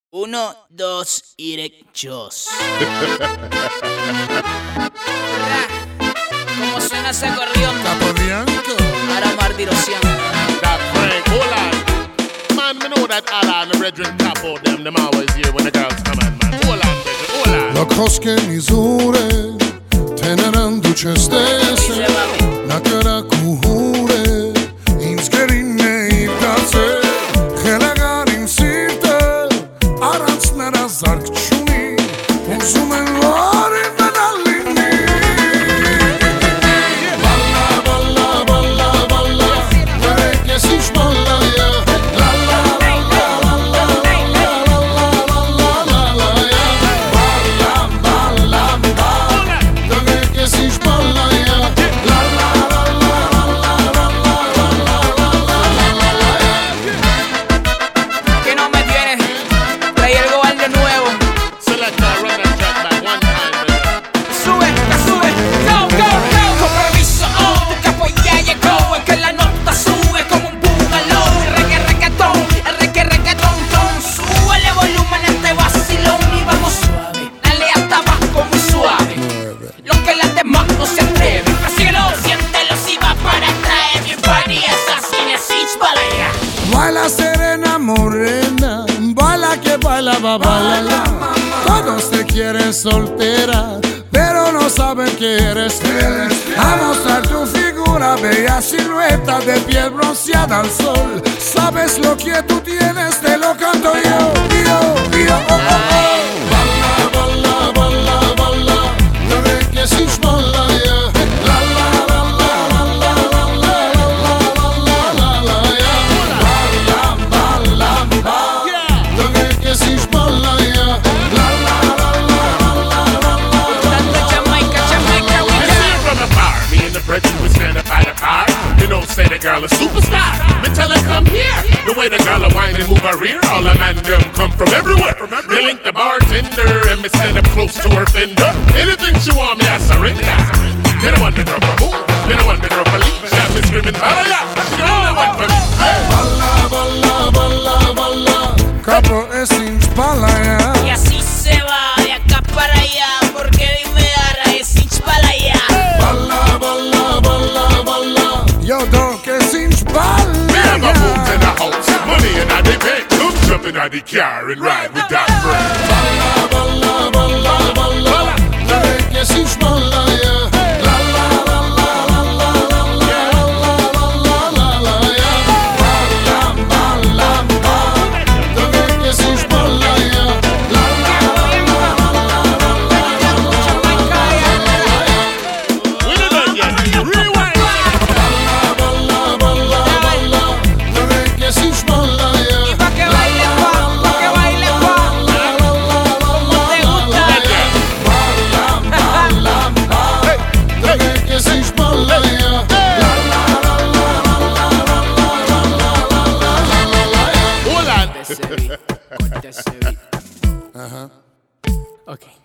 Uno, dos y derechos. ¿Cómo suena ese acordeón? Caporrianco. Ahora martirosión. That Frank, hold on. Man, me know that all our brethren tap out them always here when the girls come on, man. Hold on, brethren, hold on. Locos che misure teneran duce stesse na căra cu hure inscărine itace Helegarin sirte aranț nera zarkçuni Consumen lori venallini Balla, balla, balla, balla Deve che si sballa ya La la la la la la la la la la la ya Balla, balla, balla Deve che si sballa ya La la la la la la la la la la Que no me tiene. Trae el gobal de nuevo. Selector, run that track back one time, brother. Sube, que sube. Go, go, go. Compromiso, oh, tu capo ya llegó. Es que la nota sube como un búfalo. El reggae, reggaetón, ton. Súbele volumen a este vacilón y vamos suave. Dale hasta abajo muy suave. Lo que las demás no se atreven. Síguelo, siéntelo si va para atrás. Everybody es así, necesitas para allá. Baila serena morena, baila que baila va baila. Todos te quieren soltera, pero no saben que eres fiel. A mostrar tu figura, bella silueta de piel bronceada al sol. Sabes lo que tú tienes, te lo canto yo, oh, oh, oh. Balla, balla, balla, balla, no ves que si balla ya. La la la la la la la la la la la ya. Balla, balla, balla, no ves que si balla ya. La la la la la la la Dando Jamaica, we Me see her from afar. Me and the brethren we stand up by the car. You know, say the girl a superstar. Me tell her come here. The way the girl a whine and move her rear. All the man them come from everywhere. Me link the bartender and me stand up close to her fender. Anything she want me, I surrender. You don't want the girl for move. You don't want the girl for leave. She have me screaming, balla. She only want for me. Hey. balla, balla, balla, balla. Capo e cinci balla ya. Y así se va de acá para allá, porque dime ahora es inch para allá. Balla, balla, balla, balla. Yo do che cinci Me have balla a move ya. in the house. Money in the bank. Come jump in the car and ride with that friend. Balla, balla, balla, balla. Deve che si balla ya. La la la la la la la la la la la ya. Balla, balla, balla. Deve che si balla ya. La la la la la la la We don't know yet. Rewind. Balla, balla, balla, balla. Deve che si balla ya. Pa' que baile, pa' que baile, pa. ¿Cómo te gusta? Hold on. Corta ese beat. Ajá. Ok.